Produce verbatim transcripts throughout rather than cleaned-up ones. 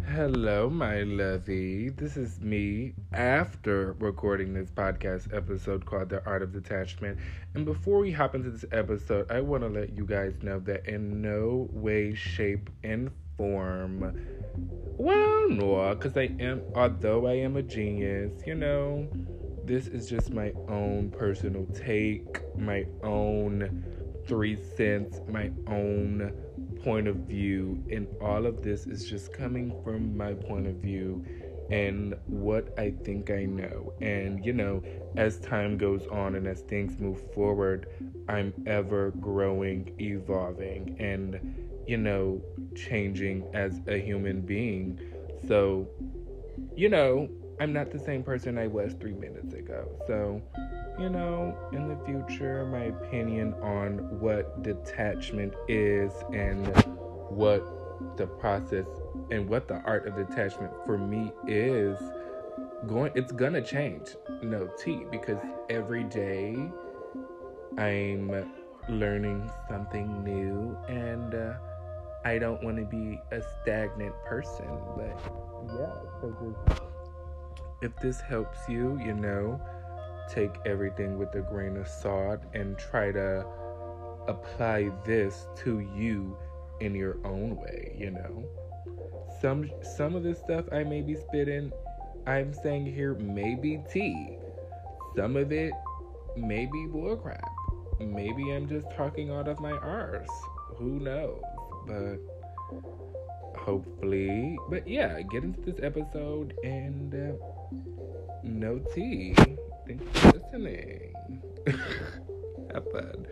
Hello, my lovey. This is me after recording this podcast episode called The Art of Detachment. And before we hop into this episode, I want to let you guys know that in no way, shape, and form, well, no, because I am, although I am a genius, you know, this is just my own personal take, my own three cents, my own point of view, and all of this is just coming from my point of view and what I think I know. And you know, as time goes on and as things move forward, I'm ever growing, evolving, and you know, changing as a human being. So, you know, I'm not the same person I was three minutes ago. So, you know, in the future, my opinion on what detachment is and what the process and what the art of detachment for me is going, it's gonna change. No T, because every day I'm learning something new and uh, I don't want to be a stagnant person. But yeah, so just if this helps you, you know, take everything with a grain of salt and try to apply this to you in your own way, you know. Some some of the stuff I may be spitting, I'm saying here may be tea. Some of it may be bullcrap. Maybe I'm just talking out of my arse. Who knows? But hopefully, but yeah, get into this episode and uh, no tea. Thanks for listening. Have fun.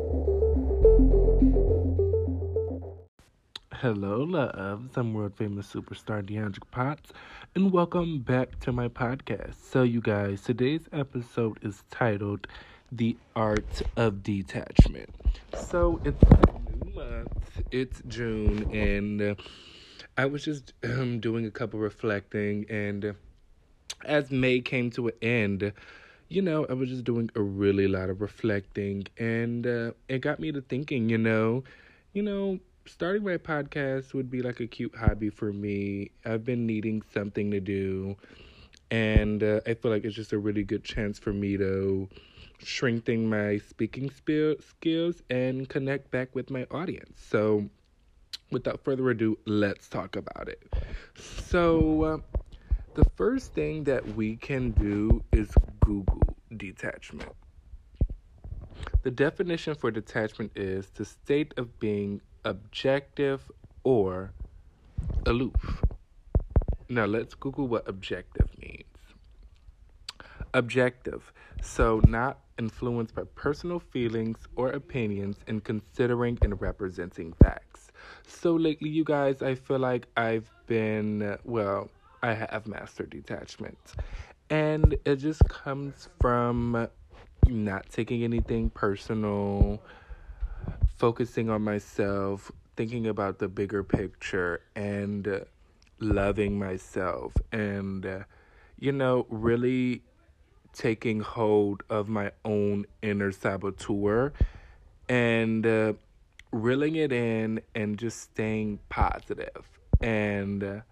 Hello, loves. I'm world famous superstar DeAndre Potts, and welcome back to my podcast. So, you guys, today's episode is titled The Art of Detachment. So, it's a new month, it's June, and uh, I was just um, doing a couple reflecting, and uh, as May came to an end, you know, I was just doing a really lot of reflecting, and uh, it got me to thinking, you know, you know, starting my podcast would be like a cute hobby for me. I've been needing something to do, and uh, I feel like it's just a really good chance for me to strengthen my speaking spill skills and connect back with my audience. So, without further ado, let's talk about it. So, uh, the first thing that we can do is Google detachment. The definition for detachment is the state of being objective or aloof. Now let's Google what objective means. Objective, so not influenced by personal feelings or opinions in considering and representing facts. So lately, you guys, I feel like I've been, well, I have mastered detachment. And it just comes from not taking anything personal, focusing on myself, thinking about the bigger picture, and uh, loving myself. And, uh, you know, really taking hold of my own inner saboteur and uh, reeling it in and just staying positive. And uh,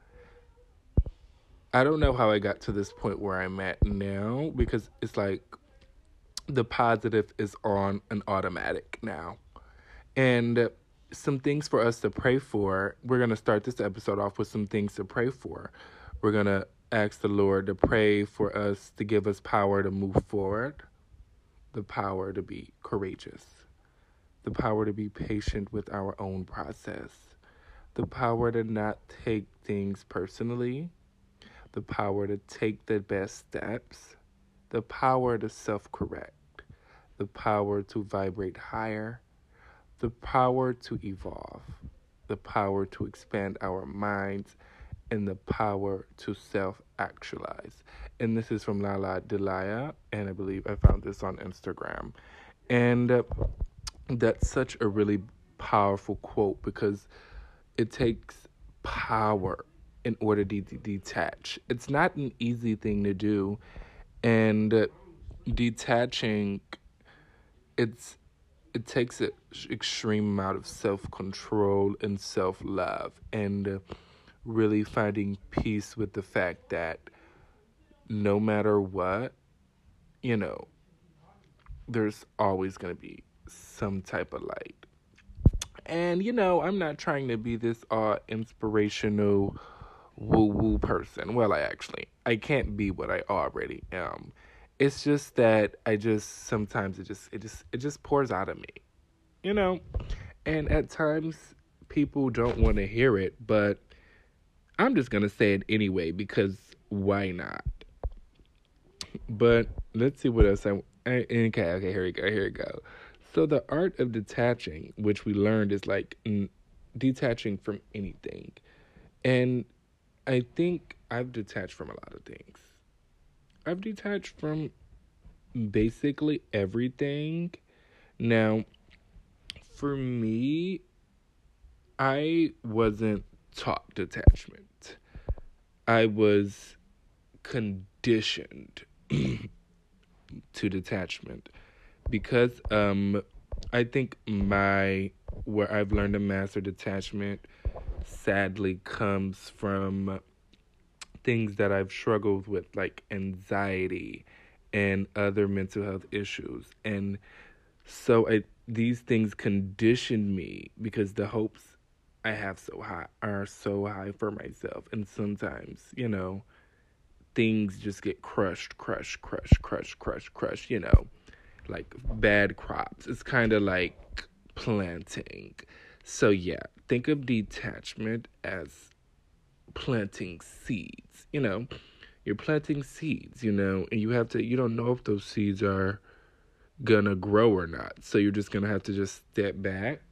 I don't know how I got to this point where I'm at now because it's like the positive is on an automatic now. And uh, some things for us to pray for. We're going to start this episode off with some things to pray for. We're going to ask the Lord to pray for us to give us power to move forward, the power to be courageous, the power to be patient with our own process, the power to not take things personally, the power to take the best steps, the power to self-correct, the power to vibrate higher, the power to evolve, the power to expand our minds, and the power to self-actualize. And this is from Lala Delia, and I believe I found this on Instagram. And uh, that's such a really powerful quote because it takes power in order to de- detach. It's not an easy thing to do, and uh, detaching, it's it takes an extreme amount of self-control and self-love, and uh, really finding peace with the fact that no matter what, you know, there's always going to be some type of light. And, you know, I'm not trying to be this uh, inspirational woo woo person. Well, I actually, I can't be what I already am. It's just that I just, sometimes it just, it just, it just pours out of me, you know? And at times, people don't want to hear it, but I'm just going to say it anyway because why not? But let's see what else I, I okay, okay, here we go, here we go. So the art of detaching, which we learned is like n- detaching from anything. And I think I've detached from a lot of things. I've detached from basically everything. Now, for me, I wasn't taught detachment. I was conditioned to detachment because um I think my where I've learned to master detachment sadly comes from things that I've struggled with like anxiety and other mental health issues. And so I these things conditioned me because the hopes I have so high are so high for myself, and sometimes, you know, things just get crushed, crushed, crushed, crushed, crushed, crushed, you know, like bad crops. It's kind of like planting. So, yeah, think of detachment as planting seeds, you know. You're planting seeds, you know, and you have to, you don't know if those seeds are gonna grow or not. So, you're just gonna have to just step back,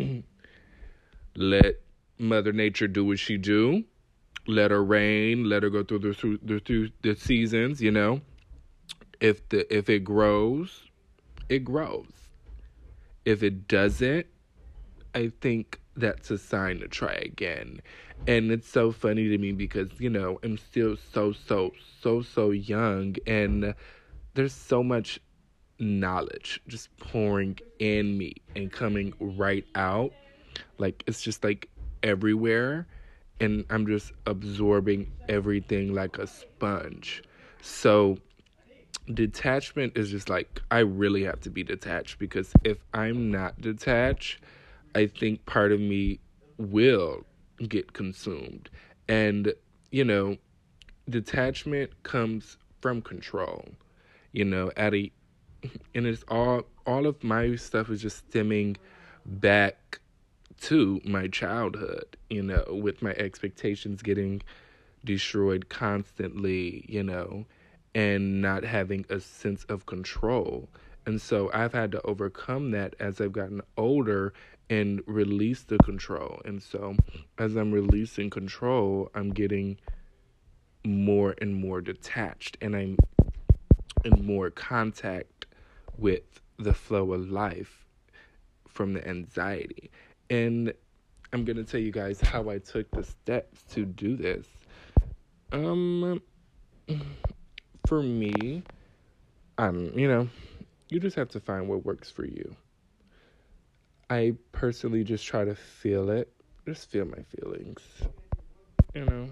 let Mother Nature do what she do. Let her rain. Let her go through the through the, through the seasons. You know, if the if it grows, it grows. If it doesn't, I think that's a sign to try again. And it's so funny to me because, you know, I'm still so so so so young, and there's so much knowledge just pouring in me and coming right out. Like it's just like everywhere, and I'm just absorbing everything like a sponge. So detachment is just like I really have to be detached because if I'm not detached, I think part of me will get consumed. And you know, detachment comes from control. You know, at a and it's all all of my stuff is just stemming back to my childhood, you know, with my expectations getting destroyed constantly, you know, and not having a sense of control. And so I've had to overcome that as I've gotten older and release the control. And so as I'm releasing control, I'm getting more and more detached, and I'm in more contact with the flow of life from the anxiety. And I'm going to tell you guys how I took the steps to do this. Um, for me, um, you know, you just have to find what works for you. I personally just try to feel it, just feel my feelings, you know.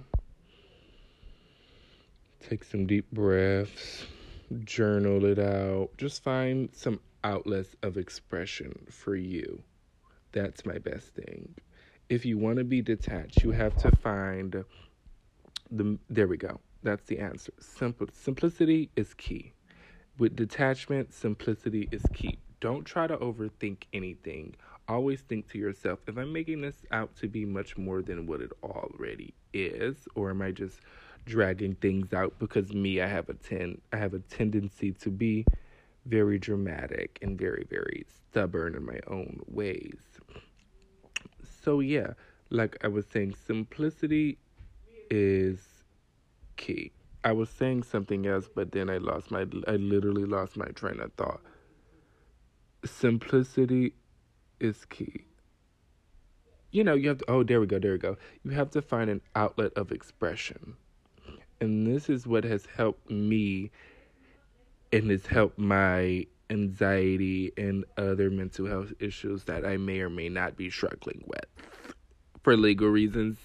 Take some deep breaths, journal it out, just find some outlets of expression for you. That's my best thing. If you want to be detached, you have to find the there we go. That's the answer. Simple simplicity is key. With detachment, simplicity is key. Don't try to overthink anything. Always think to yourself, if I'm making this out to be much more than what it already is, or am I just dragging things out because me, I have a ten I have a tendency to be very dramatic and very, very stubborn in my own ways. So yeah, like I was saying, simplicity is key. I was saying something else, but then I lost my, I literally lost my train of thought. Simplicity is key. You know, you have to, oh, there we go, there we go. You have to find an outlet of expression. And this is what has helped me and has helped my anxiety and other mental health issues that I may or may not be struggling with. For legal reasons,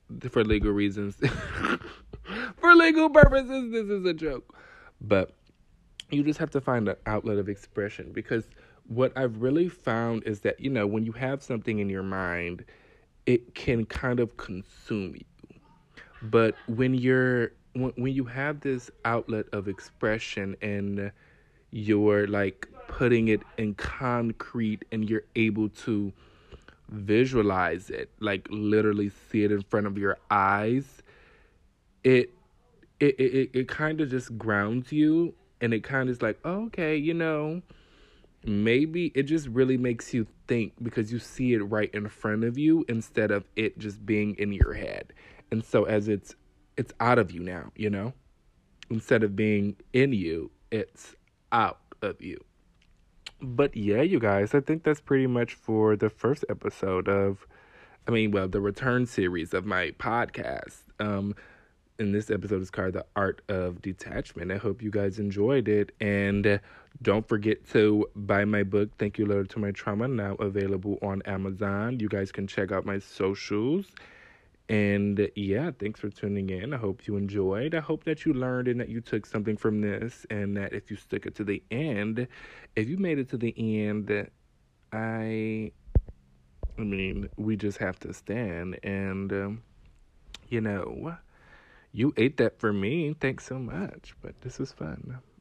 for legal reasons. For legal purposes, this is a joke. But you just have to find an outlet of expression, because what I've really found is that, you know, when you have something in your mind, it can kind of consume you. But when you're when, when you have this outlet of expression and you're like putting it in concrete and you're able to visualize it, like literally see it in front of your eyes, it it it, it kind of just grounds you, and it kind of is like, oh, okay, you know, maybe it just really makes you think because you see it right in front of you instead of it just being in your head. And so as it's it's out of you now, you know, instead of being in you, it's out of you. But yeah, you guys, I think that's pretty much for the first episode of, I mean, well, the return series of my podcast. Um, and this episode is called The Art of Detachment. I hope you guys enjoyed it. And uh, don't forget to buy my book, Thank You Later to My Trauma, now available on Amazon. You guys can check out my socials. And uh, yeah, thanks for tuning in. I hope you enjoyed. I hope that you learned and that you took something from this, and that if you stick it to the end, if you made it to the end, I, I mean, we just have to stand. And, um, you know, you ate that for me. Thanks so much. But this was fun.